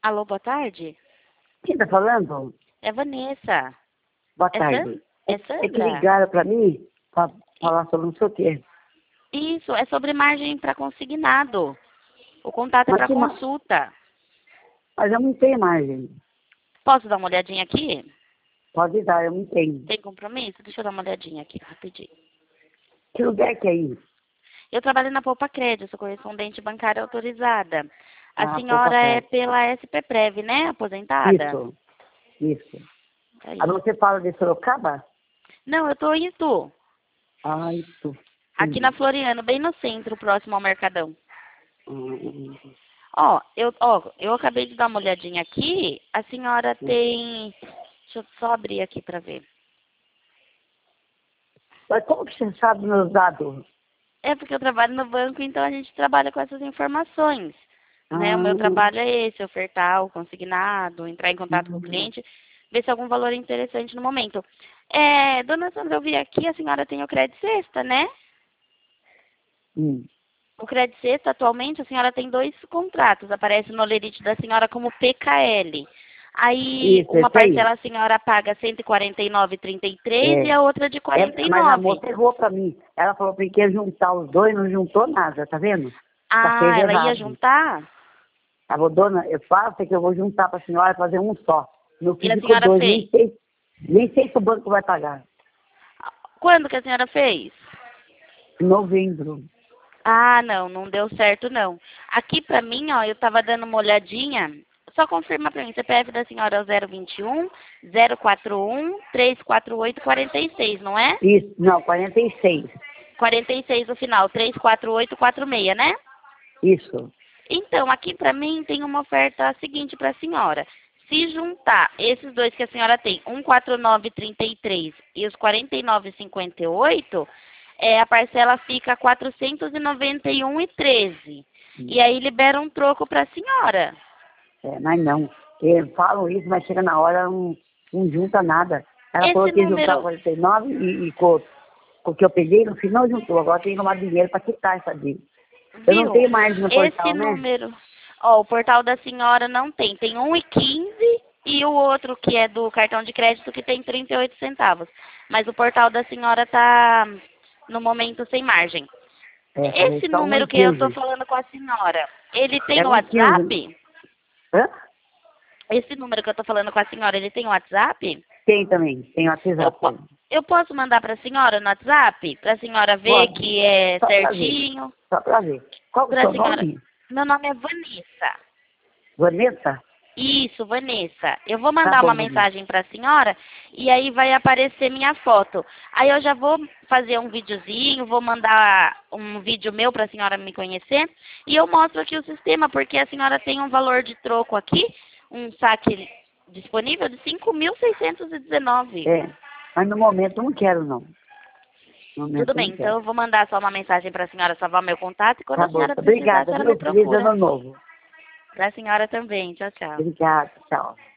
Alô, boa tarde? Quem tá falando? É Vanessa. Boa É tarde. É que Sandra? ligaram pra mim pra falar sobre não sei o quê. Isso, é sobre margem para consignado. O contato é Mas, para consulta. mas eu não tenho margem. Posso dar uma olhadinha aqui? Pode dar, eu não tenho. Tem compromisso? Deixa eu dar uma olhadinha aqui, rapidinho. Que lugar que é isso? Eu trabalho na Poupa Crédito, sou correspondente bancária autorizada. A Ah, poupa senhora é perto. pela SP Prev, né? Aposentada? Isso. Aí. Ah, você fala de Sorocaba? Não, eu tô em Itu. Ah, isso. Aqui na Floriano, bem no centro, próximo ao Mercadão. Hum. Eu acabei de dar uma olhadinha aqui. A senhora tem... Deixa eu só abrir aqui para ver. Mas como que você sabe meus dados? É porque eu trabalho no banco, então a gente trabalha com essas informações. Né? O meu Ah, trabalho é esse, ofertar o consignado, entrar em contato com o hum. cliente, ver se há algum valor interessante no momento. Dona Sandra, eu vi aqui, a senhora tem o Crédito Sexta, né? Hum. O Crédito Sexta, atualmente, a senhora tem 2 contratos. Aparece no lerite da senhora como PKL. Aí, Isso, uma esse aí. parcela a senhora paga R$ 149,33 e É. a outra de Mas a 49. moça errou pra mim. Ela falou que ia juntar os dois, não juntou nada, tá vendo? Ela fez Ah, ela ia errado. juntar? Falou, dona, eu faço que eu vou juntar pra senhora e fazer um só. Meu E filho a ficou senhora dois, fez? nem sei se o banco vai pagar. Quando que a senhora fez? Em novembro. Ah, não deu certo não. Aqui pra mim, ó, eu tava dando uma olhadinha. Só confirma pra mim, CPF da senhora é o 021 041 348 46, não é? Isso, não, 46. 46 no final, 34846, né? Isso. Então, aqui pra mim tem uma oferta seguinte pra senhora. Se juntar esses dois que a senhora tem, 149,33 e os 49,58, a parcela fica 491,13. E aí libera um troco pra senhora. É, mas não. Eu falo isso, mas chega na hora, não junta nada. Ela falou Esse que ia juntar número, 49 e com o que eu peguei, no final juntou. Agora tem que tomar dinheiro para quitar essa dívida. Eu não viu? tenho mais no Esse portal, né? número, ó, o portal da senhora não tem. Tem 1,15 e o outro que é do cartão de crédito que tem 38 centavos. Mas o portal da senhora tá no momento sem margem. É, falei Esse só número que eu tô 1,15. falando com a senhora, ele tem É o 1,15. WhatsApp? Hã? Esse número que eu tô falando com a senhora, ele tem o WhatsApp? Tem também, tem Eu, WhatsApp. po- eu posso mandar pra senhora no WhatsApp? Pra senhora ver Pode, que é só pra ver. certinho? Só pra ver. Qual é o Pra seu senhora. nome? Meu nome é Vanessa. Vanessa? Isso, Vanessa. Eu vou Tá mandar uma bom, Vanessa. mensagem para a senhora e aí vai aparecer minha foto. Aí eu já vou fazer um videozinho, vou mandar um vídeo meu para a senhora me conhecer e eu mostro aqui o sistema, porque a senhora tem um valor de troco aqui, um saque disponível de 5.619. É, mas no momento eu não quero, não. No Tudo momento eu bem, não então quero. eu vou mandar só uma mensagem para a senhora salvar meu contato e quando Tá a bom. senhora precisar, a Obrigada, senhora me viu? Feliz procura. ano novo. Para a senhora também. Tchau, tchau. Obrigada, tchau.